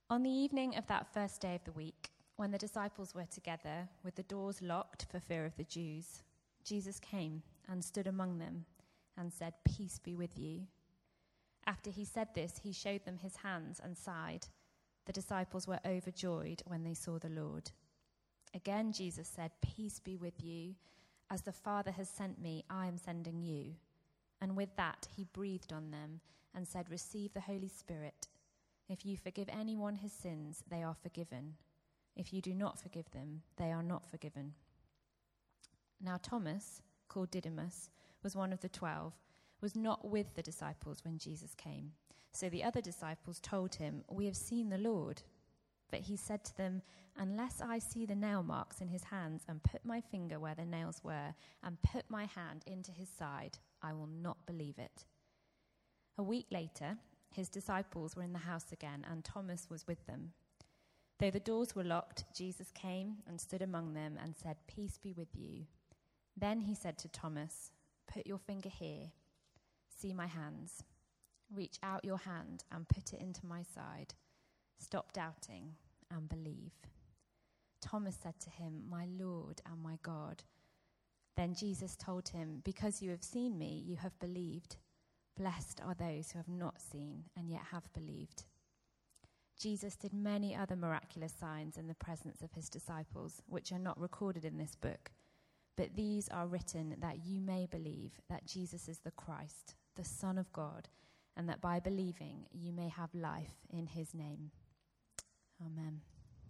On the evening of that first day of the week, when the disciples were together, with the doors locked for fear of the Jews, Jesus came and stood among them and said, "Peace be with you." After he said this, he showed them his hands and side. The disciples were overjoyed when they saw the Lord. Again, Jesus said, "Peace be with you. As the Father has sent me, I am sending you." And with that, he breathed on them and said, "Receive the Holy Spirit. If you forgive anyone his sins, they are forgiven. If you do not forgive them, they are not forgiven." Now Thomas, called Didymus, was one of the 12, was not with the disciples when Jesus came. So the other disciples told him, "We have seen the Lord." But he said to them, "Unless I see the nail marks in his hands and put my finger where the nails were and put my hand into his side, I will not believe it." A week later, his disciples were in the house again, and Thomas was with them. Though the doors were locked, Jesus came and stood among them and said, "Peace be with you." Then he said to Thomas, "Put your finger here. See my hands. Reach out your hand and put it into my side. Stop doubting and believe." Thomas said to him, "My Lord and my God." Then Jesus told him, "Because you have seen me, you have believed. Blessed are those who have not seen and yet have believed." Jesus did many other miraculous signs in the presence of his disciples, which are not recorded in this book. But these are written that you may believe that Jesus is the Christ, the Son of God, and that by believing you may have life in his name. Amen.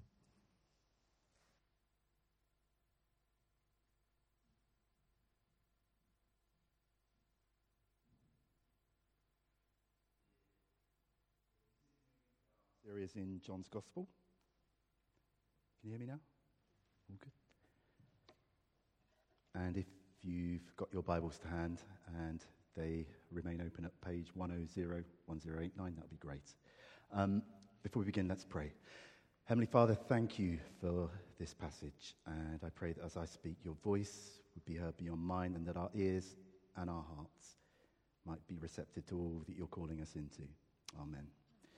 Series in John's Gospel. Can you hear me now? All good. And if you've got your Bibles to hand and they remain open at page 100, 1089, that would be great. Before we begin, let's pray. Heavenly Father, thank you for this passage, and I pray that as I speak, your voice would be heard beyond mine, and that our ears and our hearts might be receptive to all that you're calling us into. Amen.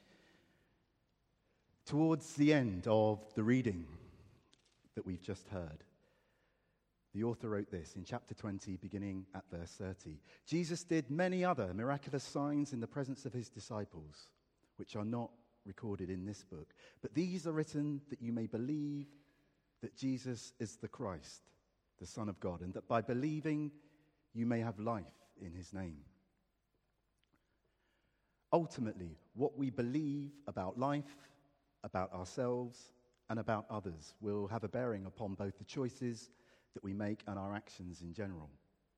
Towards the end of the reading that we've just heard, the author wrote this in chapter 20, beginning at verse 30. Jesus did many other miraculous signs in the presence of his disciples, which are not recorded in this book. But these are written that you may believe that Jesus is the Christ, the Son of God, and that by believing you may have life in his name. Ultimately, what we believe about life, about ourselves, and about others will have a bearing upon both the choices that we make and our actions in general.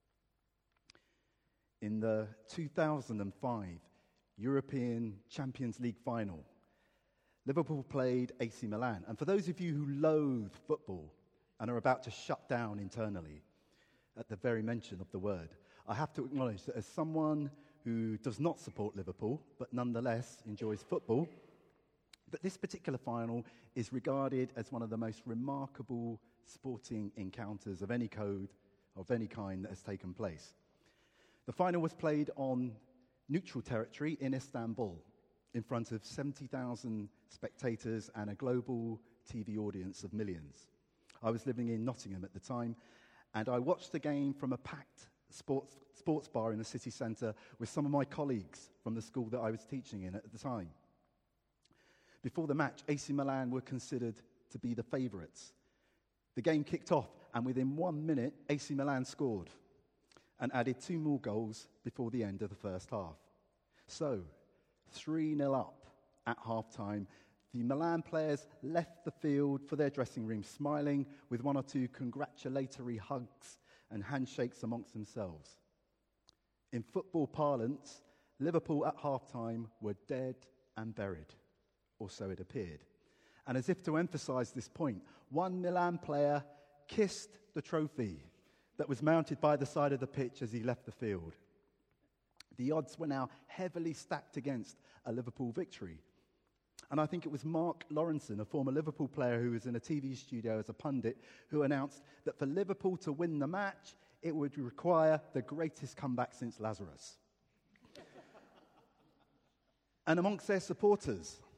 In the 2005 European Champions League final, Liverpool played AC Milan. And for those of you who loathe football and are about to shut down internally at the very mention of the word, I have to acknowledge that as someone who does not support Liverpool, but nonetheless enjoys football, that this particular final is regarded as one of the most remarkable sporting encounters of any kind that has taken place. The final was played on neutral territory in Istanbul, in front of 70,000 spectators and a global TV audience of millions. I was living in Nottingham at the time, and I watched the game from a packed sports bar in the city centre with some of my colleagues from the school that I was teaching in at the time. Before the match, AC Milan were considered to be the favourites. The game kicked off, and within 1 minute, AC Milan scored and added 2 more goals before the end of the first half. So, 3-0 up at half-time, the Milan players left the field for their dressing room smiling, with 1 or 2 congratulatory hugs and handshakes amongst themselves. In football parlance, Liverpool at half-time were dead and buried, or so it appeared. And as if to emphasise this point, one Milan player kissed the trophy that was mounted by the side of the pitch as he left the field. The odds were now heavily stacked against a Liverpool victory. And I think it was Mark Lawrenson, a former Liverpool player who was in a TV studio as a pundit, who announced that for Liverpool to win the match, it would require the greatest comeback since Lazarus. And amongst their supporters,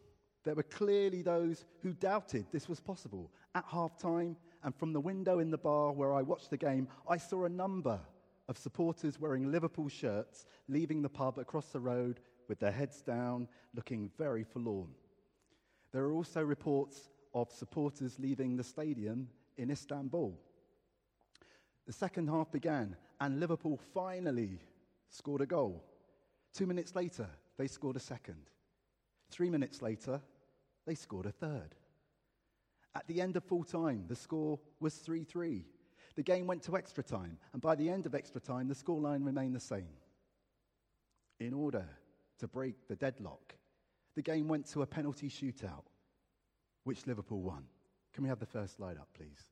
There were clearly those who doubted this was possible. At half-time, and from the window in the bar where I watched the game, I saw a number of supporters wearing Liverpool shirts leaving the pub across the road with their heads down, looking very forlorn. There are also reports of supporters leaving the stadium in Istanbul. The second half began, and Liverpool finally scored a goal. 2 minutes later, they scored a second. 3 minutes later, they scored a third. At the end of full time, the score was 3-3. The game went to extra time, and by the end of extra time, the scoreline remained the same. In order to break the deadlock, the game went to a penalty shootout, which Liverpool won. Can we have the first slide up, please?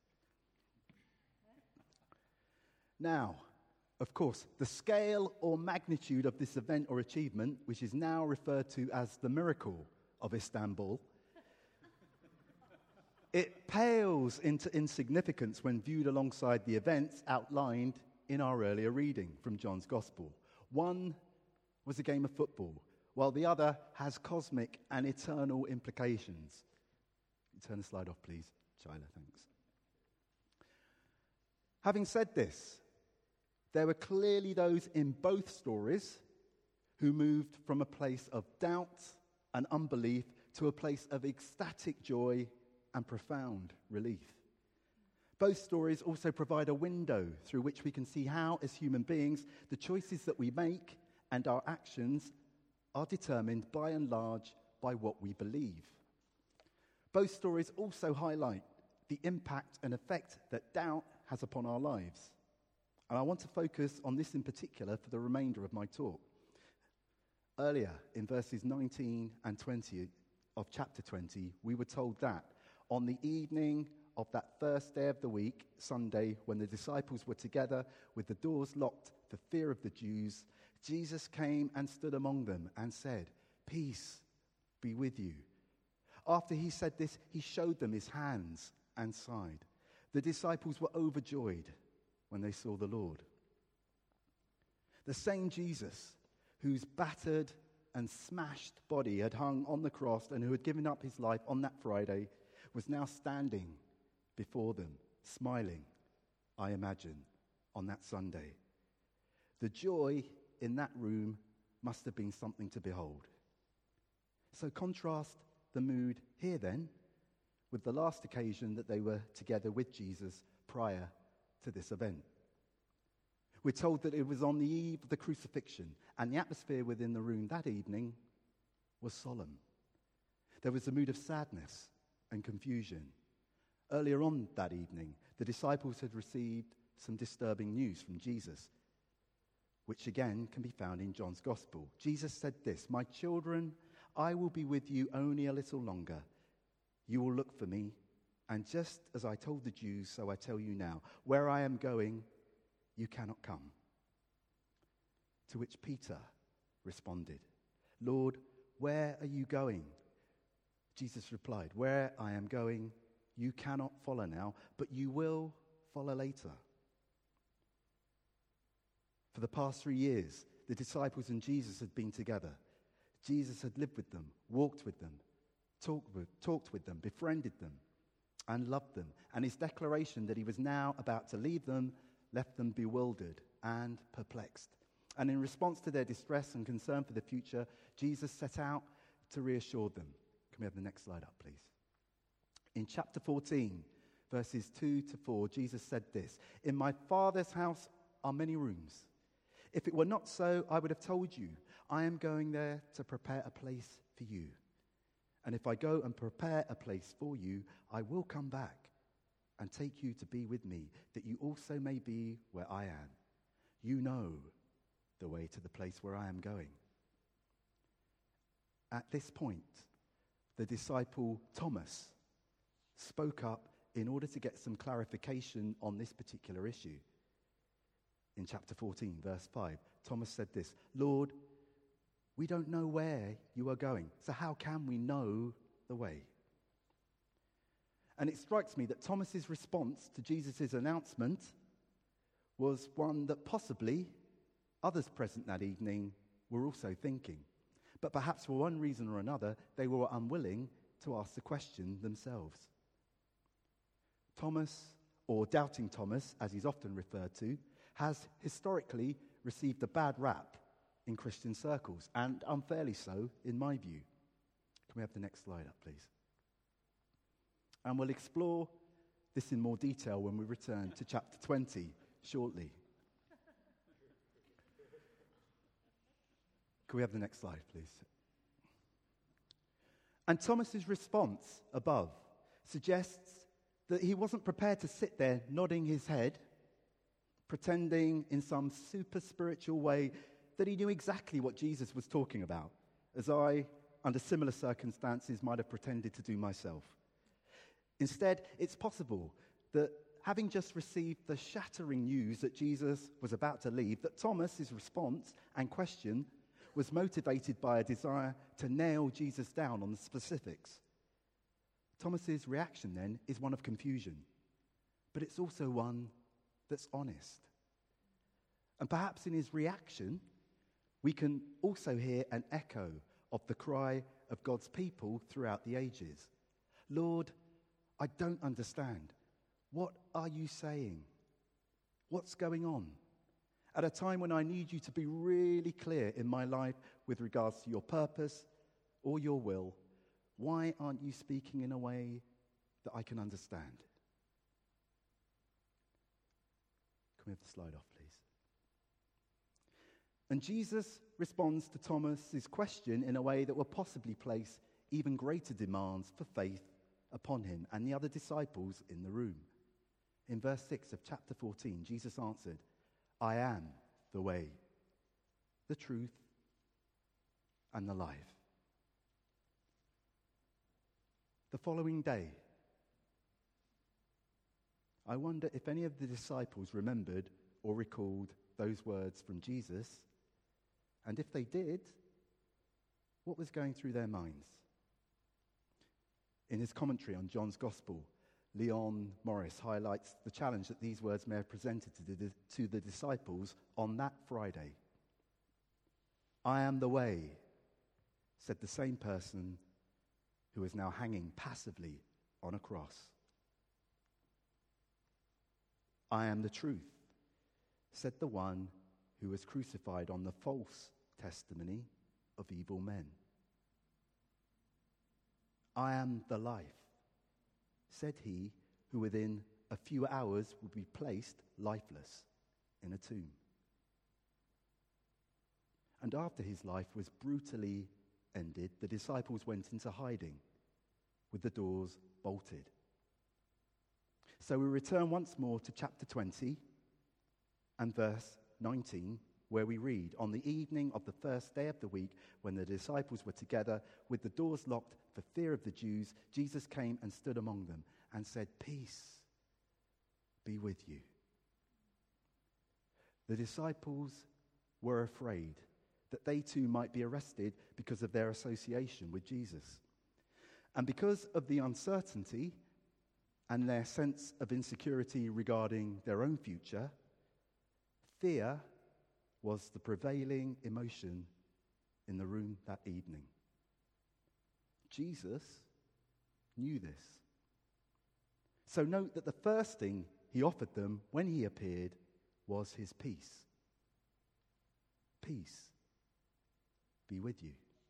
Now, of course, the scale or magnitude of this event or achievement, which is now referred to as the miracle of Istanbul, it pales into insignificance when viewed alongside the events outlined in our earlier reading from John's Gospel. One was a game of football, while the other has cosmic and eternal implications. Turn the slide off, please. Chyla, thanks. Having said this, there were clearly those in both stories who moved from a place of doubt and unbelief to a place of ecstatic joy and profound relief. Both stories also provide a window through which we can see how, as human beings, the choices that we make and our actions are determined by and large by what we believe. Both stories also highlight the impact and effect that doubt has upon our lives. And I want to focus on this in particular for the remainder of my talk. Earlier, in verses 19 and 20 of chapter 20, we were told that on the evening of that first day of the week, Sunday, when the disciples were together with the doors locked for fear of the Jews, Jesus came and stood among them and said, "Peace be with you." After he said this, he showed them his hands and side. The disciples were overjoyed when they saw the Lord. The same Jesus whose battered and smashed body had hung on the cross and who had given up his life on that Friday was now standing before them, smiling, I imagine, on that Sunday. The joy in that room must have been something to behold. So contrast the mood here then with the last occasion that they were together with Jesus prior to this event. We're told that it was on the eve of the crucifixion, and the atmosphere within the room that evening was solemn. There was a mood of sadness and confusion. Earlier on that evening, the disciples had received some disturbing news from Jesus, which again can be found in John's Gospel. Jesus said this, "My children, I will be with you only a little longer. You will look for me, and just as I told the Jews, so I tell you now, where I am going, you cannot come." To which Peter responded, "Lord, where are you going?" Jesus replied, "Where I am going, you cannot follow now, but you will follow later." For the past 3 years, the disciples and Jesus had been together. Jesus had lived with them, walked with them, talked with them, befriended them, and loved them. And his declaration that he was now about to leave them left them bewildered and perplexed. And in response to their distress and concern for the future, Jesus set out to reassure them. Can we have the next slide up, please? In chapter 14, verses 2-4, Jesus said this, "In my Father's house are many rooms. If it were not so, I would have told you. I am going there to prepare a place for you. And if I go and prepare a place for you, I will come back and take you to be with me, that you also may be where I am. You know the way to the place where I am going." At this point, the disciple Thomas spoke up in order to get some clarification on this particular issue. In chapter 14, verse 5, Thomas said this, "Lord, we don't know where you are going, so how can we know the way?" And it strikes me that Thomas's response to Jesus' announcement was one that possibly others present that evening were also thinking. But perhaps for one reason or another, they were unwilling to ask the question themselves. Thomas, or Doubting Thomas, as he's often referred to, has historically received a bad rap in Christian circles, and unfairly so, in my view. Can we have the next slide up, please? And we'll explore this in more detail when we return to chapter 20 shortly. Can we have the next slide, please? And Thomas's response above suggests that he wasn't prepared to sit there nodding his head, pretending in some super spiritual way that he knew exactly what Jesus was talking about, as I, under similar circumstances, might have pretended to do myself. Instead, it's possible that having just received the shattering news that Jesus was about to leave, that Thomas's response and question was motivated by a desire to nail Jesus down on the specifics. Thomas's reaction then is one of confusion, but it's also one that's honest. And perhaps in his reaction, we can also hear an echo of the cry of God's people throughout the ages. Lord, I don't understand. What are you saying? What's going on? At a time when I need you to be really clear in my life with regards to your purpose or your will, why aren't you speaking in a way that I can understand? Can we have the slide off, please? And Jesus responds to Thomas's question in a way that will possibly place even greater demands for faith upon him and the other disciples in the room. In verse 6 of chapter 14, Jesus answered, I am the way, the truth, and the life. The following day, I wonder if any of the disciples remembered or recalled those words from Jesus, and if they did, what was going through their minds? In his commentary on John's Gospel, Leon Morris highlights the challenge that these words may have presented to the disciples on that Friday. I am the way, said the same person who is now hanging passively on a cross. I am the truth, said the one who was crucified on the false testimony of evil men. I am the life, said he who within a few hours would be placed lifeless in a tomb. And after his life was brutally ended, the disciples went into hiding with the doors bolted. So we return once more to chapter 20 and verse 19, where we read, on the evening of the first day of the week, when the disciples were together with the doors locked for fear of the Jews, Jesus came and stood among them and said, peace be with you. The disciples were afraid that they too might be arrested because of their association with Jesus. And because of the uncertainty and their sense of insecurity regarding their own future, fear was the prevailing emotion in the room that evening. Jesus knew this. So note that the first thing he offered them when he appeared was his peace. Peace be with you.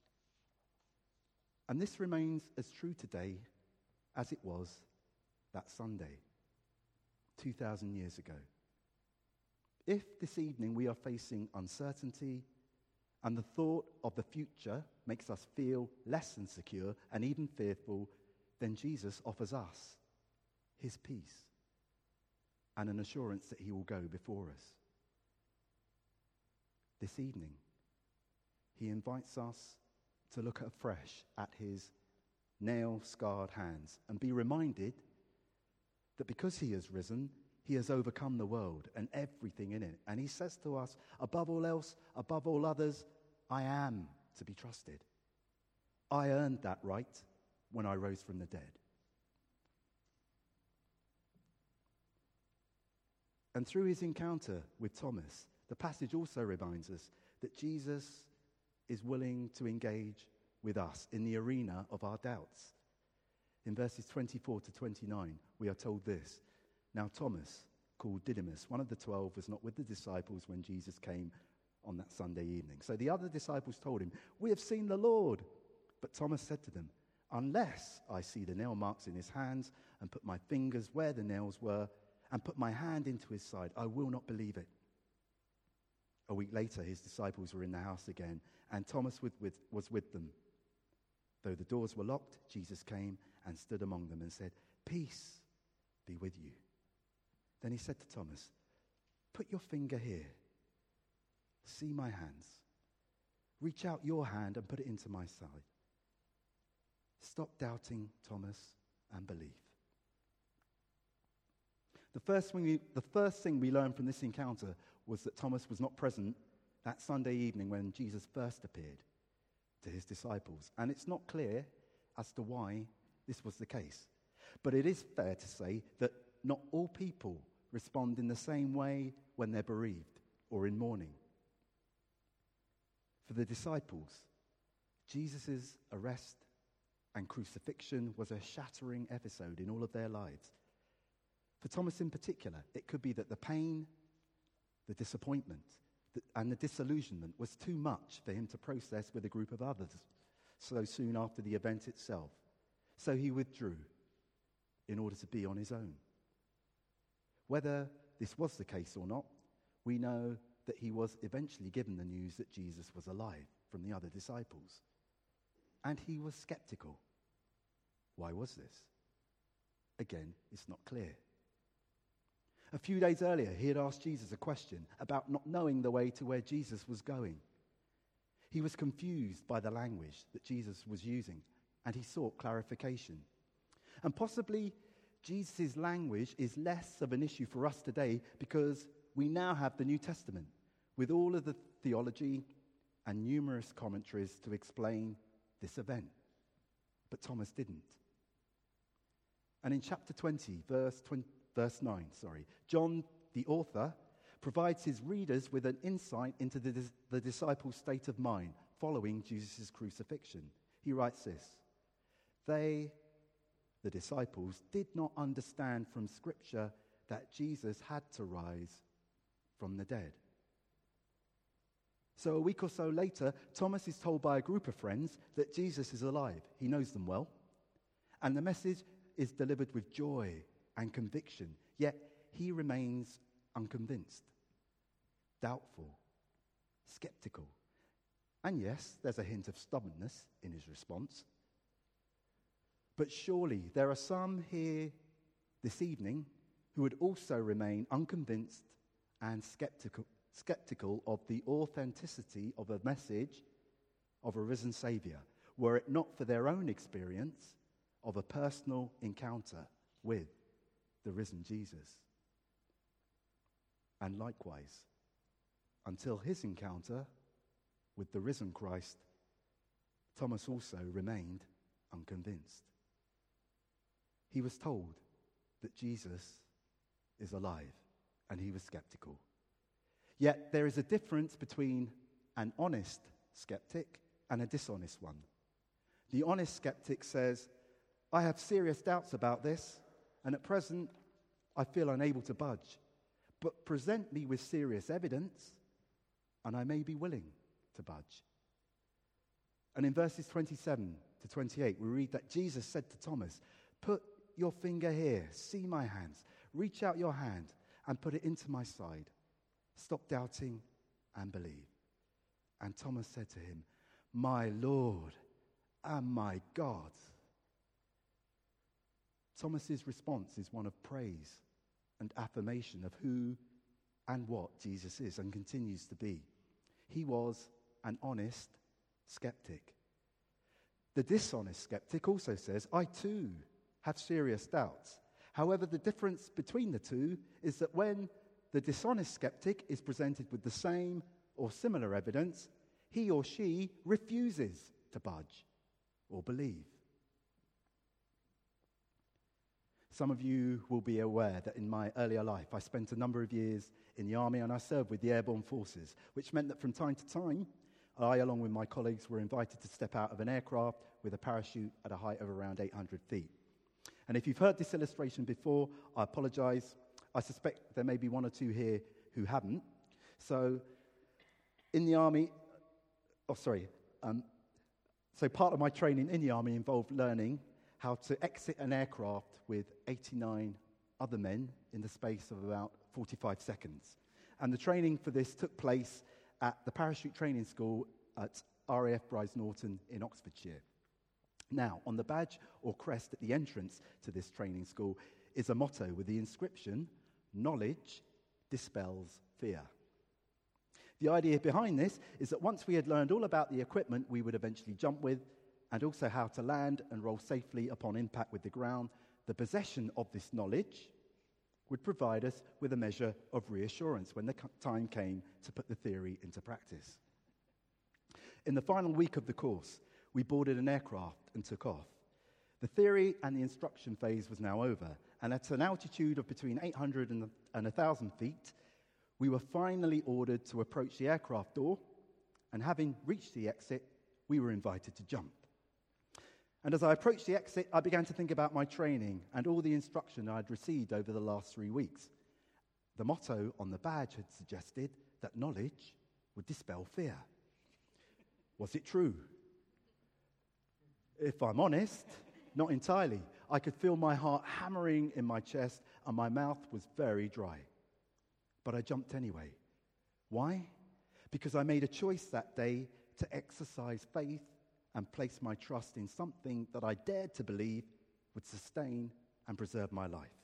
And this remains as true today as it was that Sunday, 2,000 years ago. If this evening we are facing uncertainty and the thought of the future makes us feel less insecure and even fearful, then Jesus offers us his peace and an assurance that he will go before us. This evening, he invites us to look afresh at his nail-scarred hands and be reminded that because he has risen, he has overcome the world and everything in it. And he says to us, above all else, above all others, I am to be trusted. I earned that right when I rose from the dead. And through his encounter with Thomas, the passage also reminds us that Jesus is willing to engage with us in the arena of our doubts. In verses 24 to 29, we are told this. Now Thomas, called Didymus, one of the 12, was not with the disciples when Jesus came on that Sunday evening. So the other disciples told him, "We have seen the Lord." But Thomas said to them, "Unless I see the nail marks in his hands and put my fingers where the nails were and put my hand into his side, I will not believe it." A week later, his disciples were in the house again, and Thomas was with them. Though the doors were locked, Jesus came and stood among them and said, "Peace be with you." Then he said to Thomas, "Put your finger here. See my hands. Reach out your hand and put it into my side. Stop doubting, Thomas, and believe." The first thing we learned from this encounter was that Thomas was not present that Sunday evening when Jesus first appeared to his disciples. And it's not clear as to why this was the case. But it is fair to say that not all people respond in the same way when they're bereaved or in mourning. For the disciples, Jesus' arrest and crucifixion was a shattering episode in all of their lives. For Thomas in particular, it could be that the pain, the disappointment, and the disillusionment was too much for him to process with a group of others so soon after the event itself. So he withdrew in order to be on his own. Whether this was the case or not, we know that he was eventually given the news that Jesus was alive from the other disciples. And he was skeptical. Why was this? Again, it's not clear. A few days earlier, he had asked Jesus a question about not knowing the way to where Jesus was going. He was confused by the language that Jesus was using, and he sought clarification. And possibly Jesus' language is less of an issue for us today because we now have the New Testament with all of the theology and numerous commentaries to explain this event. But Thomas didn't. And in chapter 20, verse 9, John, the author, provides his readers with an insight into the disciples' state of mind following Jesus' crucifixion. He writes this: "They, the disciples, did not understand from Scripture that Jesus had to rise from the dead." So a week or so later, Thomas is told by a group of friends that Jesus is alive. He knows them well. And the message is delivered with joy and conviction, yet he remains unconvinced, doubtful, skeptical. And yes, there's a hint of stubbornness in his response. But surely there are some here this evening who would also remain unconvinced and skeptical of the authenticity of a message of a risen Saviour, were it not for their own experience of a personal encounter with the risen Jesus. And likewise, until his encounter with the risen Christ, Thomas also remained unconvinced. He was told that Jesus is alive, and he was skeptical. Yet there is a difference between an honest skeptic and a dishonest one. The honest skeptic says, "I have serious doubts about this, and at present I feel unable to budge. But present me with serious evidence, and I may be willing to budge." And in verses 27 to 28, we read that Jesus said to Thomas, "Put your finger here, see my hands. Reach out your hand and put it into my side. Stop doubting and believe." And Thomas said to him, "My Lord and my God." Thomas's response is one of praise and affirmation of who and what Jesus is and continues to be. He was an honest skeptic. The dishonest skeptic also says, "I too have serious doubts." However, the difference between the two is that when the dishonest skeptic is presented with the same or similar evidence, he or she refuses to budge or believe. Some of you will be aware that in my earlier life, I spent a number of years in the army and I served with the airborne forces, which meant that from time to time, I, along with my colleagues, were invited to step out of an aircraft with a parachute at a height of around 800 feet. And if you've heard this illustration before, I apologize. I suspect there may be one or two here who haven't. So in the army, so part of my training in the army involved learning how to exit an aircraft with 89 other men in the space of about 45 seconds. And the training for this took place at the parachute training school at RAF Brize Norton in Oxfordshire. Now, on the badge or crest at the entrance to this training school is a motto with the inscription, "Knowledge dispels fear." The idea behind this is that once we had learned all about the equipment we would eventually jump with, and also how to land and roll safely upon impact with the ground, the possession of this knowledge would provide us with a measure of reassurance when the time came to put the theory into practice. In the final week of the course, we boarded an aircraft and took off. The theory and the instruction phase was now over, and at an altitude of between 800 and 1,000 feet, we were finally ordered to approach the aircraft door, and having reached the exit, we were invited to jump. And as I approached the exit, I began to think about my training and all the instruction I had received over the last 3 weeks. The motto on the badge had suggested that knowledge would dispel fear. Was it true? If I'm honest, not entirely. I could feel my heart hammering in my chest, and my mouth was very dry. But I jumped anyway. Why? Because I made a choice that day to exercise faith and place my trust in something that I dared to believe would sustain and preserve my life.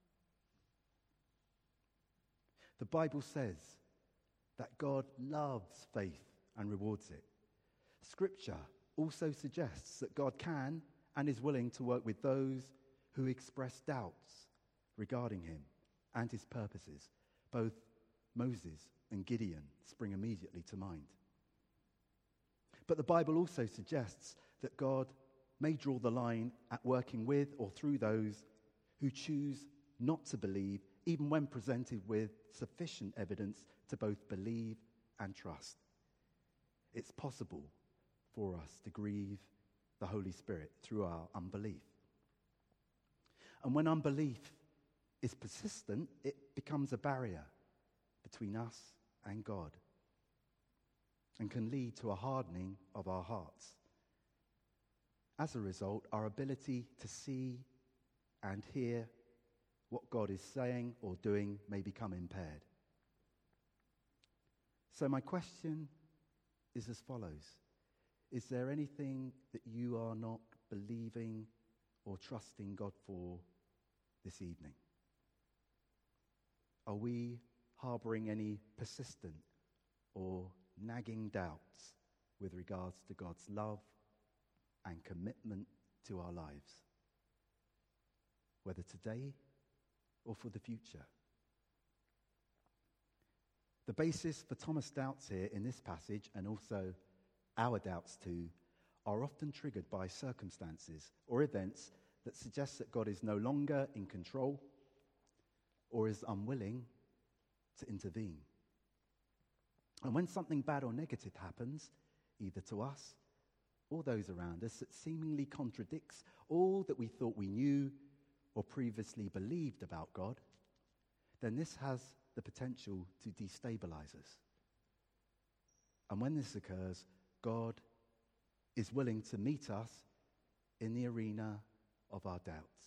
The Bible says that God loves faith and rewards it. Scripture also suggests that God can and is willing to work with those who express doubts regarding him and his purposes. Both Moses and Gideon spring immediately to mind. But the Bible also suggests that God may draw the line at working with or through those who choose not to believe, even when presented with sufficient evidence to both believe and trust. It's possible for us to grieve the Holy Spirit through our unbelief. And when unbelief is persistent, it becomes a barrier between us and God and can lead to a hardening of our hearts. As a result, our ability to see and hear what God is saying or doing may become impaired. So my question is as follows. Is there anything that you are not believing or trusting God for this evening? Are we harboring any persistent or nagging doubts with regards to God's love and commitment to our lives, whether today or for the future? The basis for Thomas' doubts here in this passage, and also our doubts too, are often triggered by circumstances or events that suggest that God is no longer in control or is unwilling to intervene. And when something bad or negative happens, either to us or those around us, that seemingly contradicts all that we thought we knew or previously believed about God, then this has the potential to destabilize us. And when this occurs, God is willing to meet us in the arena of our doubts.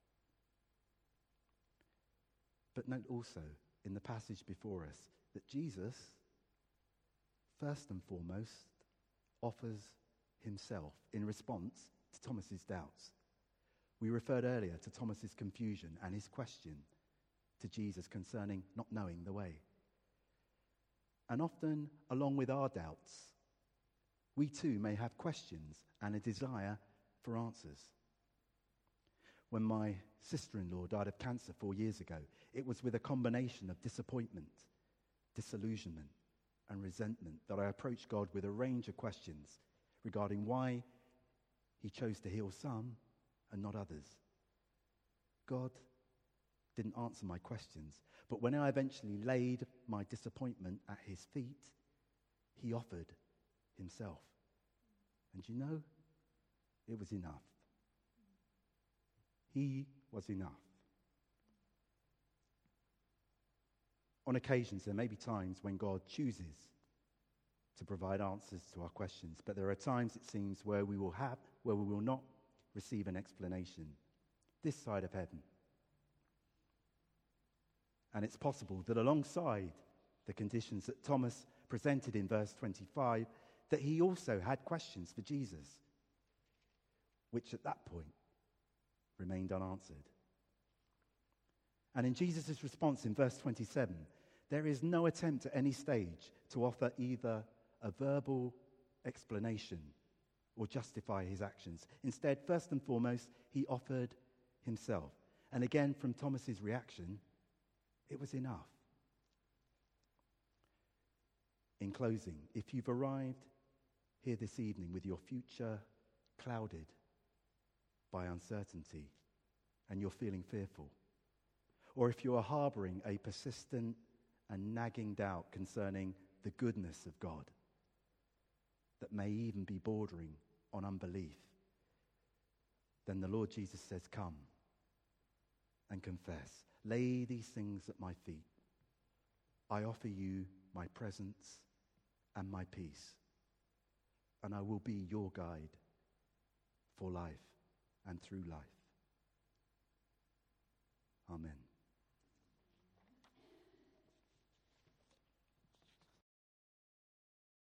But note also in the passage before us that Jesus, first and foremost, offers himself in response to Thomas's doubts. We referred earlier to Thomas's confusion and his question to Jesus concerning not knowing the way. And often, along with our doubts, we too may have questions and a desire for answers. When my sister-in-law died of cancer 4 years ago, it was with a combination of disappointment, disillusionment, and resentment that I approached God with a range of questions regarding why he chose to heal some and not others. God didn't answer my questions, but when I eventually laid my disappointment at his feet, he offered himself. And you know, it was enough. He was enough. On occasions, there may be times when God chooses to provide answers to our questions, but there are times, it seems, where we will not receive an explanation this side of heaven. And it's possible that alongside the conditions that Thomas presented in verse 25, that he also had questions for Jesus, which at that point remained unanswered. And in Jesus' response in verse 27, there is no attempt at any stage to offer either a verbal explanation or justify his actions. Instead, first and foremost, he offered himself. And again, from Thomas's reaction, it was enough. In closing, if you've arrived here this evening with your future clouded by uncertainty and you're feeling fearful, or if you are harboring a persistent and nagging doubt concerning the goodness of God that may even be bordering on unbelief, then the Lord Jesus says, come and confess. Lay these things at my feet. I offer you my presence and my peace, and I will be your guide for life and through life. Amen.